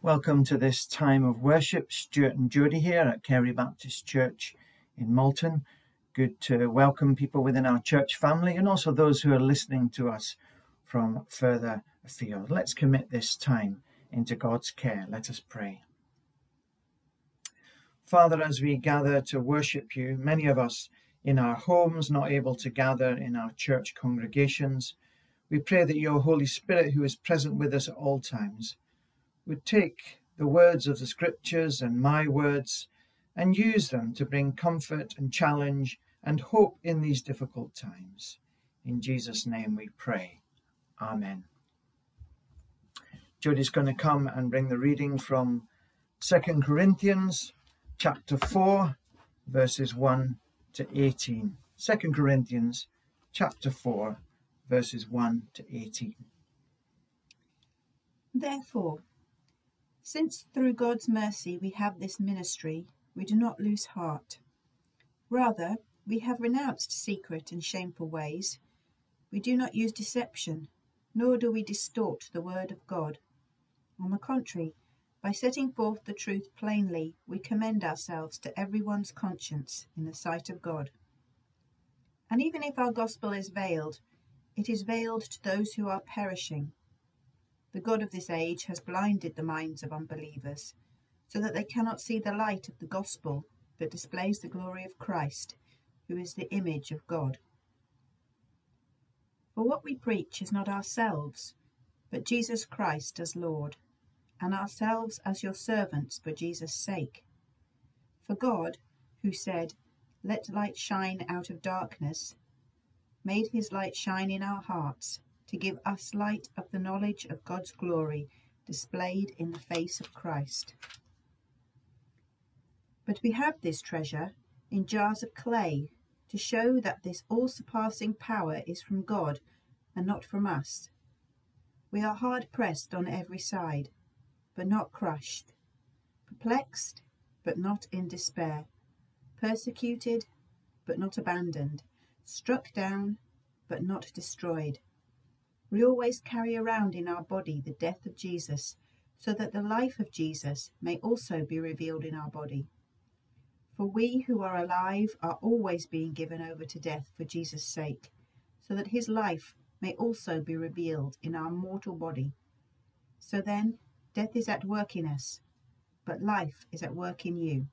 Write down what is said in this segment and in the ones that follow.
Welcome to this time of worship. Stuart and Jody here at Kerry Baptist Church in Malton. Good to welcome people within our church family and also those who are listening to us from further afield. Let's commit this time into God's care. Let us pray. Father, as we gather to worship you, many of us in our homes, not able to gather in our church congregations, we pray that your Holy Spirit, who is present with us at all times, would take the words of the scriptures and my words and use them to bring comfort and challenge and hope in these difficult times. In Jesus' name we pray. Amen. Jody's going to come and bring the reading from 2 Corinthians chapter 4, verses 1 to 18. 2 Corinthians chapter 4, verses 1 to 18. Therefore, since through God's mercy we have this ministry, we do not lose heart. Rather, we have renounced secret and shameful ways. We do not use deception, nor do we distort the word of God. On the contrary, by setting forth the truth plainly, we commend ourselves to everyone's conscience in the sight of God. And even if our gospel is veiled, it is veiled to those who are perishing. The God of this age has blinded the minds of unbelievers, so that they cannot see the light of the gospel that displays the glory of Christ, who is the image of God. For what we preach is not ourselves, but Jesus Christ as Lord, and ourselves as your servants for Jesus' sake. For God, who said, "Let light shine out of darkness," made his light shine in our hearts, to give us light of the knowledge of God's glory displayed in the face of Christ. But we have this treasure in jars of clay, to show that this all-surpassing power is from God and not from us. We are hard pressed on every side, but not crushed, perplexed, but not in despair, persecuted, but not abandoned, struck down, but not destroyed. We always carry around in our body the death of Jesus, so that the life of Jesus may also be revealed in our body. For we who are alive are always being given over to death for Jesus' sake, so that his life may also be revealed in our mortal body. So then, death is at work in us, but life is at work in you.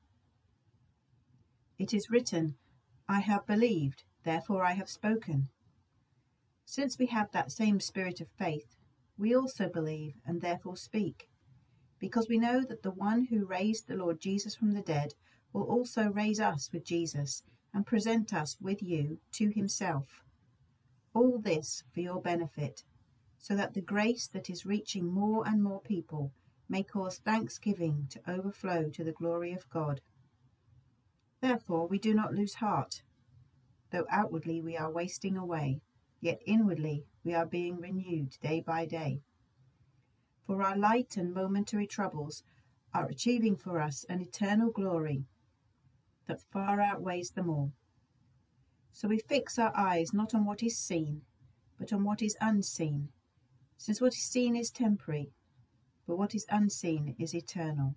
It is written, "I have believed, therefore I have spoken." Since we have that same spirit of faith, we also believe and therefore speak, because we know that the one who raised the Lord Jesus from the dead will also raise us with Jesus and present us with you to himself. All this for your benefit, so that the grace that is reaching more and more people may cause thanksgiving to overflow to the glory of God. Therefore we do not lose heart. Though outwardly we are wasting away, yet inwardly we are being renewed day by day. For our light and momentary troubles are achieving for us an eternal glory that far outweighs them all. So we fix our eyes not on what is seen, but on what is unseen, since what is seen is temporary, but what is unseen is eternal.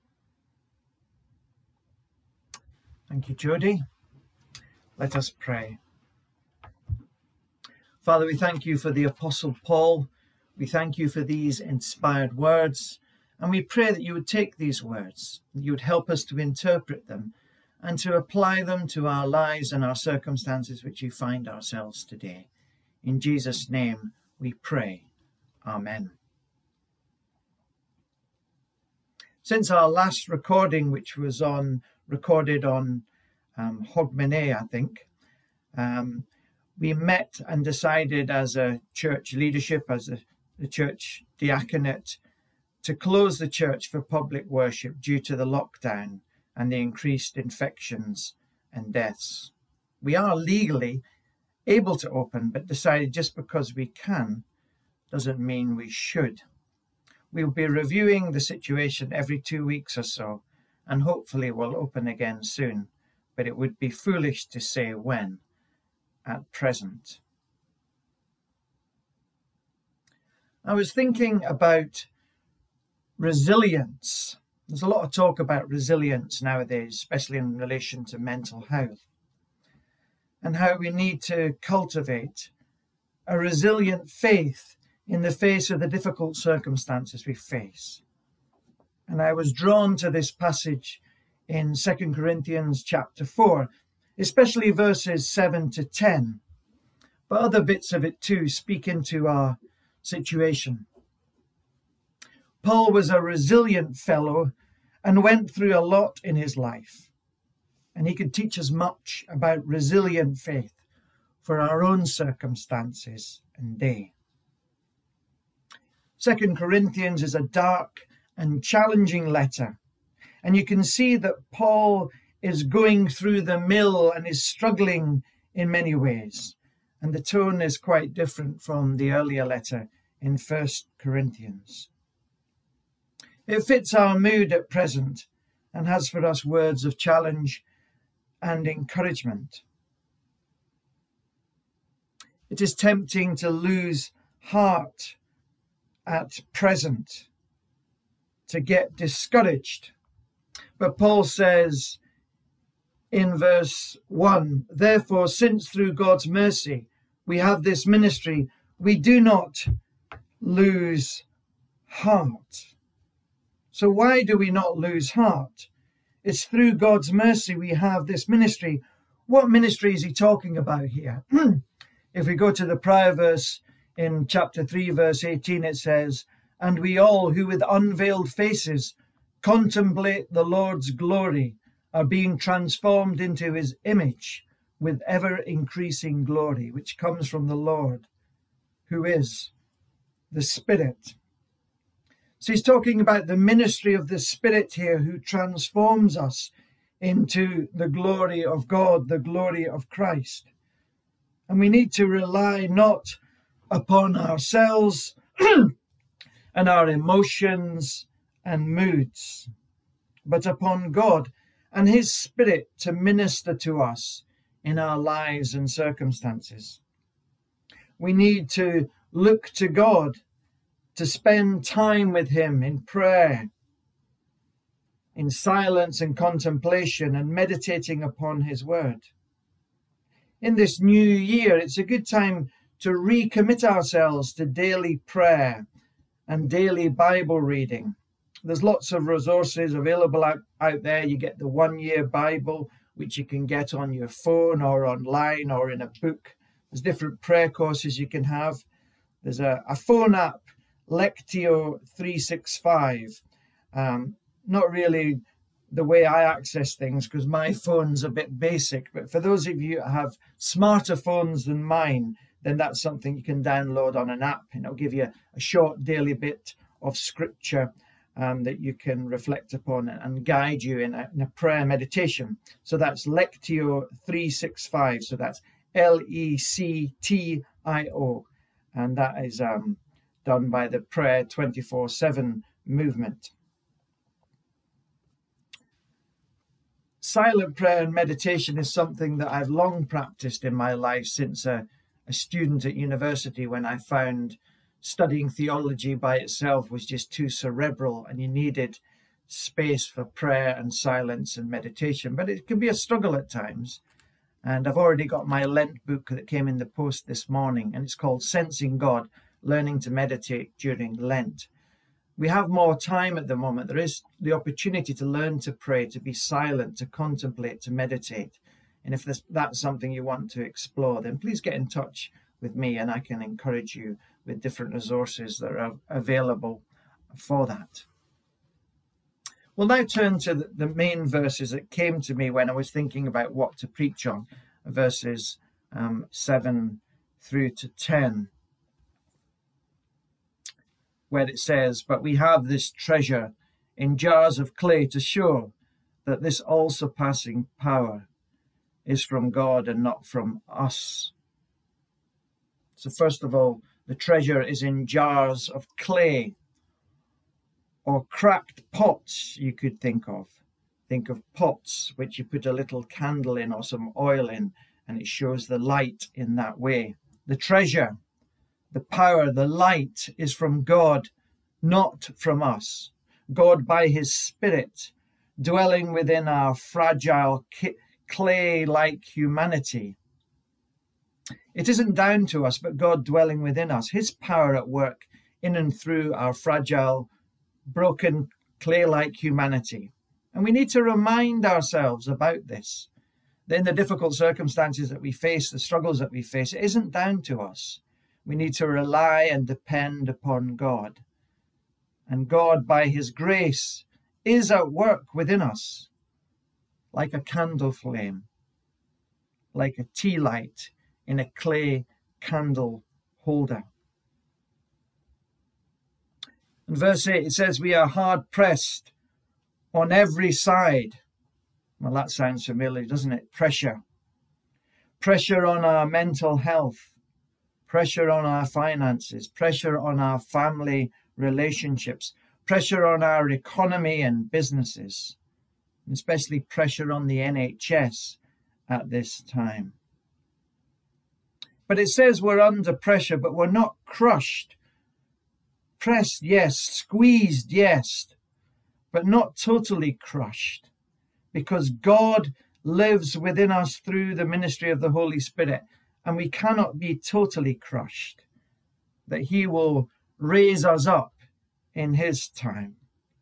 Thank you, Jody. Let us pray. Father, we thank you for the Apostle Paul. We thank you for these inspired words, and we pray that you would take these words, that you would help us to interpret them and to apply them to our lives and our circumstances which we find ourselves today. In Jesus' name we pray. Amen. Since our last recording, which was recorded on Hogmanay, I think, we met and decided as a church leadership, as the church diaconate, to close the church for public worship due to the lockdown and the increased infections and deaths. We are legally able to open, but decided just because we can doesn't mean we should. We'll be reviewing the situation every 2 weeks or so, and hopefully we'll open again soon, but it would be foolish to say when at present. I was thinking about resilience. There's a lot of talk about resilience nowadays, especially in relation to mental health, and how we need to cultivate a resilient faith in the face of the difficult circumstances we face. And I was drawn to this passage in 2 Corinthians chapter 4, especially verses 7 to 10, but other bits of it too speak into our situation. Paul was a resilient fellow and went through a lot in his life, and he could teach us much about resilient faith for our own circumstances and day. 2 Corinthians is a dark and challenging letter, and you can see that Paul is going through the mill and is struggling in many ways, and the tone is quite different from the earlier letter in 1 Corinthians. It fits our mood at present and has for us words of challenge and encouragement. It is tempting to lose heart at present, to get discouraged. But Paul says in verse 1, "Therefore, since through God's mercy we have this ministry, we do not lose heart." So why do we not lose heart? It's through God's mercy we have this ministry. What ministry is he talking about here? If we go to the prior verse in chapter 3, verse 18, it says, "And we all who with unveiled faces contemplate the Lord's glory are being transformed into his image with ever-increasing glory, which comes from the Lord, who is the Spirit." So he's talking about the ministry of the Spirit here, who transforms us into the glory of God, the glory of Christ. And we need to rely not upon ourselves and our emotions and moods, but upon God and his Spirit to minister to us in our lives and circumstances. We need to look to God, to spend time with him in prayer, in silence and contemplation, and meditating upon his word. In this new year, it's a good time to recommit ourselves to daily prayer and daily Bible reading. There's lots of resources available out there. You get the 1-year Bible, which you can get on your phone or online or in a book. There's different prayer courses you can have. There's a phone app, Lectio 365. Not really the way I access things, because my phone's a bit basic, but for those of you that have smarter phones than mine, then that's something you can download on an app, and it'll give you a short daily bit of scripture that you can reflect upon and guide you in a prayer meditation. So that's Lectio 365. So that's Lectio, and that is done by the Prayer 24/7 movement. Silent prayer and meditation is something that I've long practiced in my life since a student at university, when I found studying theology by itself was just too cerebral and you needed space for prayer and silence and meditation. But it can be a struggle at times. And I've already got my Lent book that came in the post this morning, and it's called Sensing God, Learning to Meditate During Lent. We have more time at the moment. There is the opportunity to learn to pray, to be silent, to contemplate, to meditate. And if that's something you want to explore, then please get in touch with me and I can encourage you with different resources that are available for that. We'll now turn to the main verses that came to me when I was thinking about what to preach on, verses 7 through to 10, where it says, "But we have this treasure in jars of clay to show that this all-surpassing power is from God and not from us." So first of all, the treasure is in jars of clay, or cracked pots you could think of. Think of pots which you put a little candle in or some oil in, and it shows the light in that way. The treasure, the power, the light is from God, not from us. God by his Spirit, dwelling within our fragile clay-like humanity. It isn't down to us, but God dwelling within us, his power at work in and through our fragile, broken, clay-like humanity. And we need to remind ourselves about this, that in the difficult circumstances that we face, the struggles that we face, it isn't down to us. We need to rely and depend upon God. And God, by his grace, is at work within us, like a candle flame, like a tea light in a clay candle holder. In verse 8, it says, we are hard pressed on every side. Well, that sounds familiar, doesn't it? Pressure. Pressure on our mental health, pressure on our finances, pressure on our family relationships, pressure on our economy and businesses, and especially pressure on the NHS at this time. But it says we're under pressure, but we're not crushed. Pressed, yes. Squeezed, yes. But not totally crushed, because God lives within us through the ministry of the Holy Spirit, and we cannot be totally crushed, that he will raise us up in his time.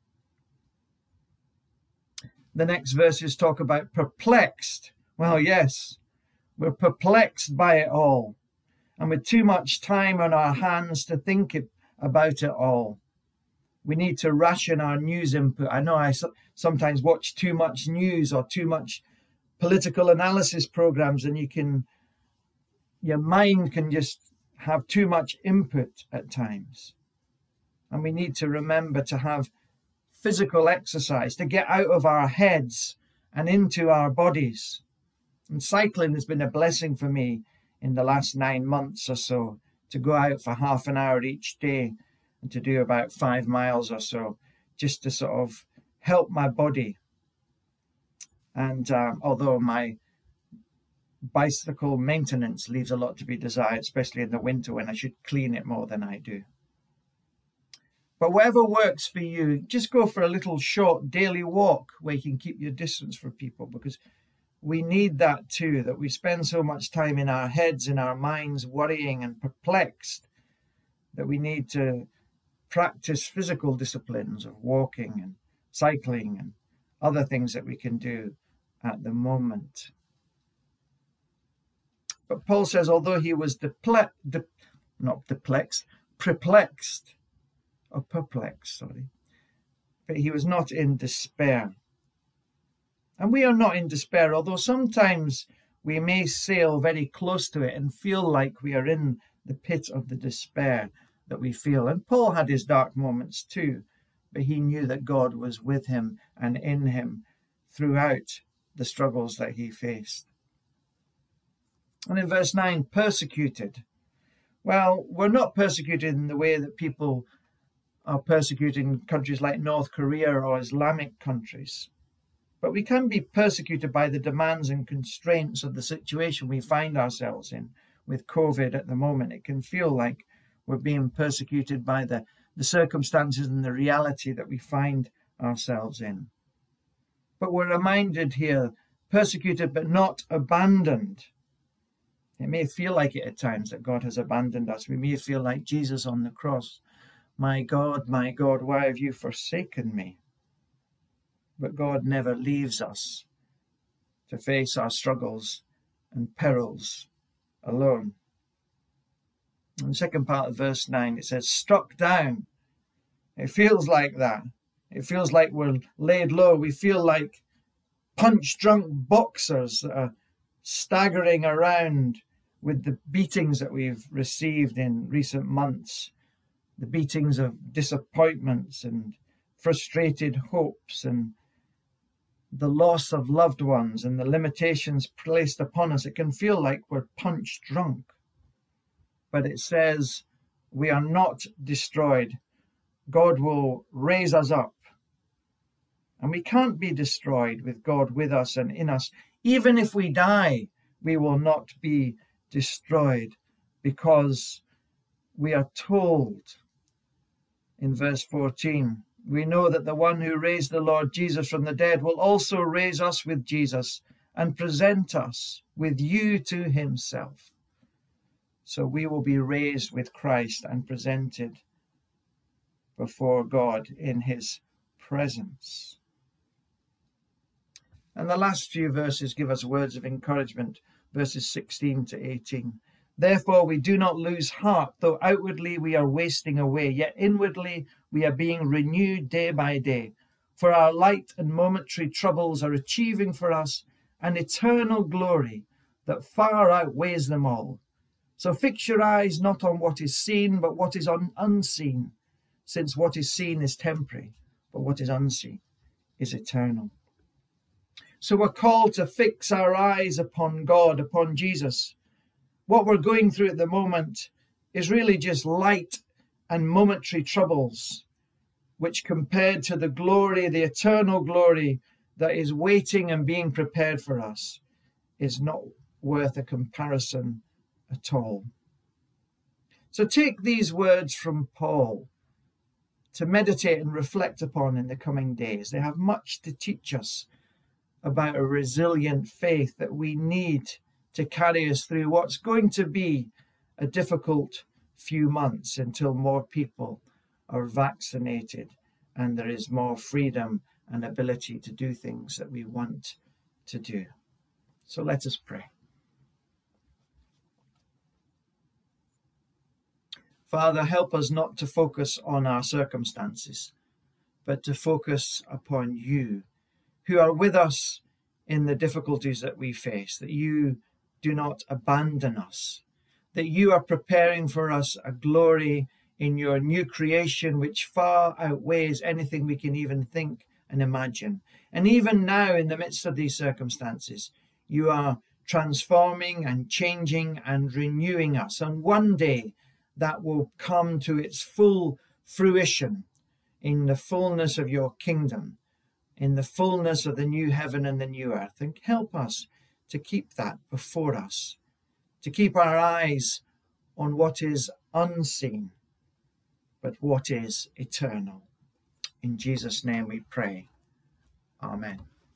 The next verses talk about perplexed. Well, yes, we're perplexed by it all, and with too much time on our hands to think about it all. We need to ration our news input. I know I sometimes watch too much news or too much political analysis programs, and your mind can just have too much input at times. And we need to remember to have physical exercise, to get out of our heads and into our bodies. And cycling has been a blessing for me in the last 9 months or so, to go out for half an hour each day and to do about 5 miles or so, just to sort of help my body. And although my bicycle maintenance leaves a lot to be desired, especially in the winter when I should clean it more than I do. But whatever works for you, just go for a little short daily walk where you can keep your distance from people, because we need that too, that we spend so much time in our heads, in our minds, worrying and perplexed, that we need to practice physical disciplines of walking and cycling and other things that we can do at the moment. But Paul says, although he was perplexed, but he was not in despair. And we are not in despair, although sometimes we may sail very close to it and feel like we are in the pit of the despair that we feel. And Paul had his dark moments too, but he knew that God was with him and in him throughout the struggles that he faced. And in verse 9, persecuted. Well, we're not persecuted in the way that people are persecuted in countries like North Korea or Islamic countries. But we can be persecuted by the demands and constraints of the situation we find ourselves in. With COVID at the moment, it can feel like we're being persecuted by the circumstances and the reality that we find ourselves in. But we're reminded here, persecuted but not abandoned. It may feel like it at times that God has abandoned us. We may feel like Jesus on the cross. My God, why have you forsaken me? But God never leaves us to face our struggles and perils alone. In the second part of verse 9, it says, struck down. It feels like that. It feels like we're laid low. We feel like punch-drunk boxers that are staggering around with the beatings that we've received in recent months, the beatings of disappointments and frustrated hopes and the loss of loved ones and the limitations placed upon us. It can feel like we're punch drunk. But it says we are not destroyed. God will raise us up. And we can't be destroyed with God with us and in us. Even if we die, we will not be destroyed, because we are told in verse 14 We know that the one who raised the Lord Jesus from the dead will also raise us with Jesus and present us with you to himself. So we will be raised with Christ and presented before God in his presence. And the last few verses give us words of encouragement, verses 16 to 18. Therefore we do not lose heart, though outwardly we are wasting away, yet inwardly we are being renewed day by day. For our light and momentary troubles are achieving for us an eternal glory that far outweighs them all. So fix your eyes not on what is seen, but what is unseen, since what is seen is temporary, but what is unseen is eternal. So we're called to fix our eyes upon God, upon Jesus. What we're going through at the moment is really just light and momentary troubles, which compared to the glory, the eternal glory that is waiting and being prepared for us, is not worth a comparison at all. So take these words from Paul to meditate and reflect upon in the coming days. They have much to teach us about a resilient faith that we need to carry us through what's going to be a difficult few months until more people are vaccinated and there is more freedom and ability to do things that we want to do. So let us pray. Father, help us not to focus on our circumstances, but to focus upon you, who are with us in the difficulties that we face, that you do not abandon us, that you are preparing for us a glory in your new creation which far outweighs anything we can even think and imagine. And even now, in the midst of these circumstances, you are transforming and changing and renewing us. And one day that will come to its full fruition in the fullness of your kingdom, in the fullness of the new heaven and the new earth. And help us to keep that before us, to keep our eyes on what is unseen, but what is eternal. In Jesus' name we pray. Amen.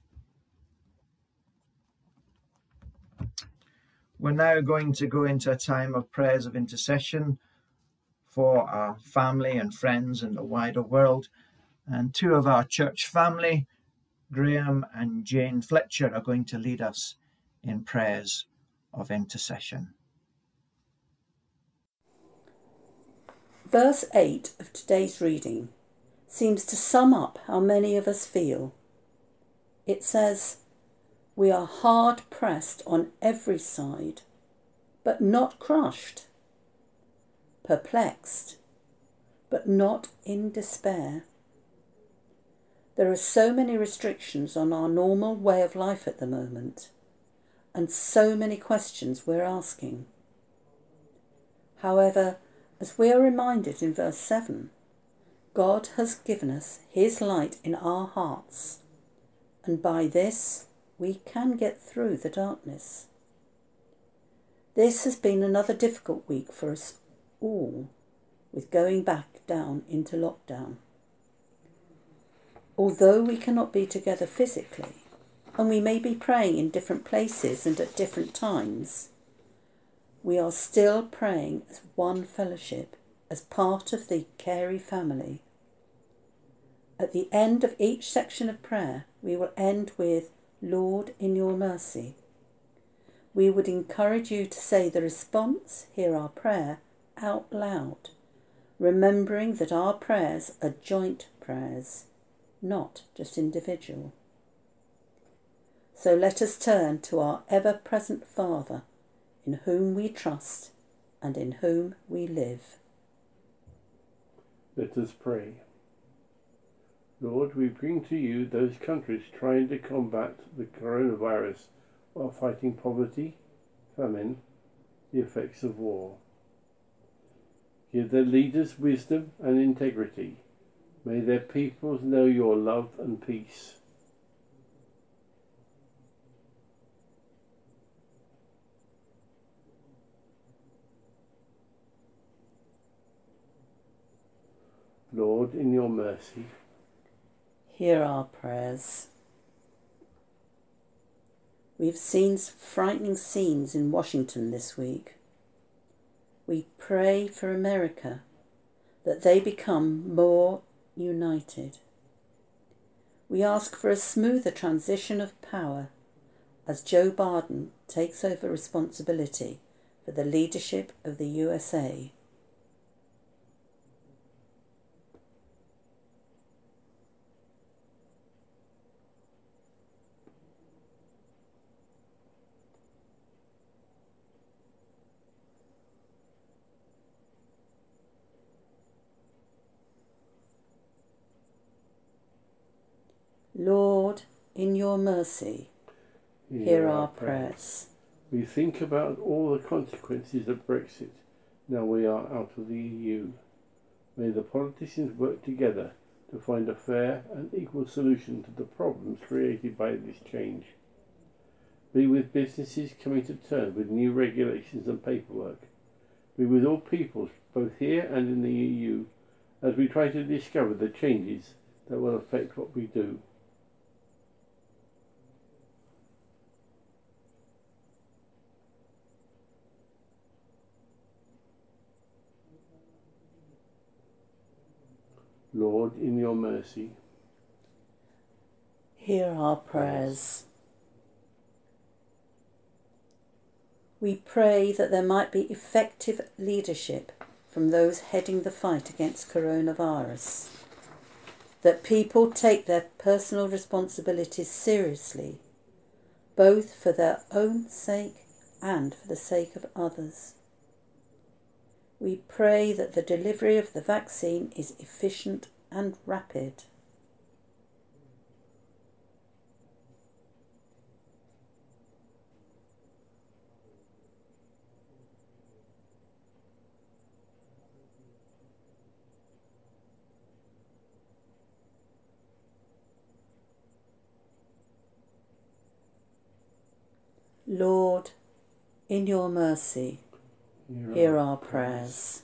We're now going to go into a time of prayers of intercession for our family and friends and the wider world. And two of our church family, Graham and Jane Fletcher, are going to lead us in prayers of intercession. Verse 8 of today's reading seems to sum up how many of us feel. It says, "We are hard pressed on every side, but not crushed, perplexed, but not in despair." There are so many restrictions on our normal way of life at the moment, and so many questions we're asking. However, as we are reminded in verse 7, God has given us his light in our hearts, and by this we can get through the darkness. This has been another difficult week for us all, with going back down into lockdown. Although we cannot be together physically, and we may be praying in different places and at different times, we are still praying as one fellowship, as part of the Carey family. At the end of each section of prayer, we will end with, "Lord, in your mercy." We would encourage you to say the response, "Hear our prayer," out loud, remembering that our prayers are joint prayers, not just individual. So let us turn to our ever-present Father, in whom we trust and in whom we live. Let us pray. Lord, we bring to you those countries trying to combat the coronavirus while fighting poverty, famine, the effects of war. Give their leaders wisdom and integrity. May their peoples know your love and peace. Lord, in your mercy, Hear our prayers. We've seen frightening scenes in Washington this week. We pray for America, that they become more united. We ask for a smoother transition of power as Joe Biden takes over responsibility for the leadership of the USA. Lord, in your mercy, hear our prayers. We think about all the consequences of Brexit now we are out of the EU. May the politicians work together to find a fair and equal solution to the problems created by this change. Be with businesses coming to terms with new regulations and paperwork. Be with all peoples, both here and in the EU, as we try to discover the changes that will affect what we do. Lord, in your mercy, hear our prayers. We pray that there might be effective leadership from those heading the fight against coronavirus, that people take their personal responsibilities seriously, both for their own sake and for the sake of others. We pray that the delivery of the vaccine is efficient and rapid. Lord, in your mercy, hear our prayers.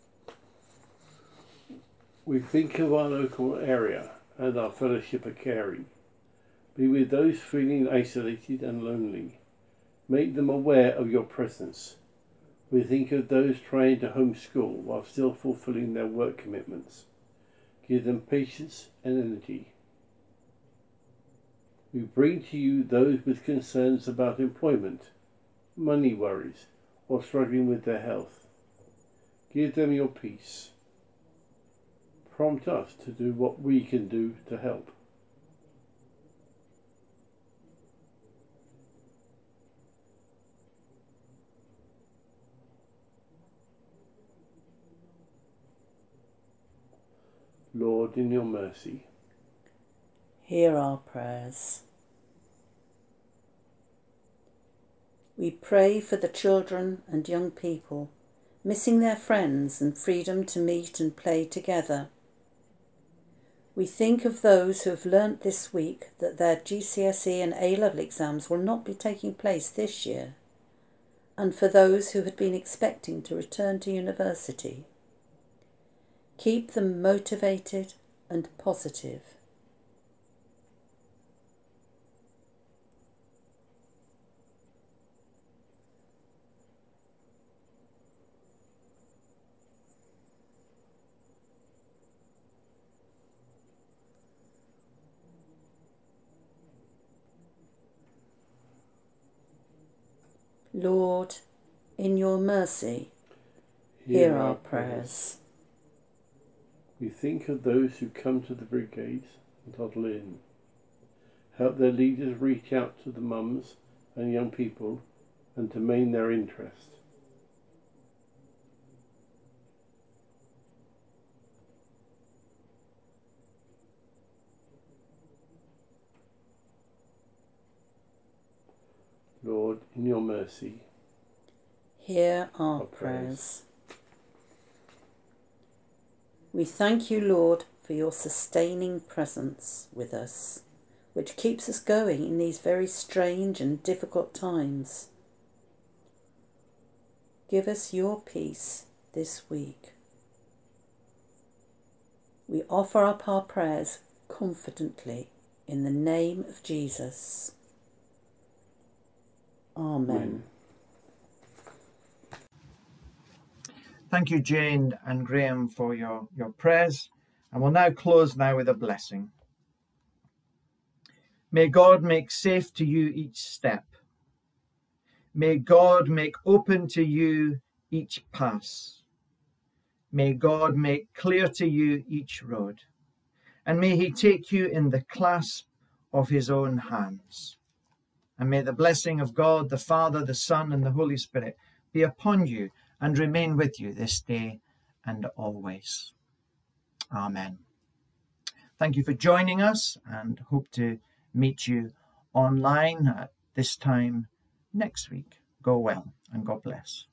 We think of our local area and our fellowship of caring. Be with those feeling isolated and lonely. Make them aware of your presence. We think of those trying to homeschool while still fulfilling their work commitments. Give them patience and energy. We bring to you those with concerns about employment, money worries, or struggling with their health. Give them your peace. Prompt us to do what we can do to help. Lord, in your mercy, hear our prayers. We pray for the children and young people missing their friends and freedom to meet and play together. We think of those who have learnt this week that their GCSE and A-level exams will not be taking place this year, and for those who had been expecting to return to university. Keep them motivated and positive. Lord, in your mercy, hear our prayers. We think of those who come to the brigades and toddle in. Help their leaders reach out to the mums and young people and to maintain their interest. Lord, in your mercy, hear our prayers. We thank you, Lord, for your sustaining presence with us, which keeps us going in these very strange and difficult times. Give us your peace this week. We offer up our prayers confidently in the name of Jesus. Amen. Thank you, Jane and Graham, for your prayers. And we'll now close with a blessing. May God make safe to you each step. May God make open to you each pass. May God make clear to you each road. And may he take you in the clasp of his own hands. And may the blessing of God, the Father, the Son, and the Holy Spirit be upon you and remain with you this day and always. Amen. Thank you for joining us, and hope to meet you online at this time next week. Go well and God bless.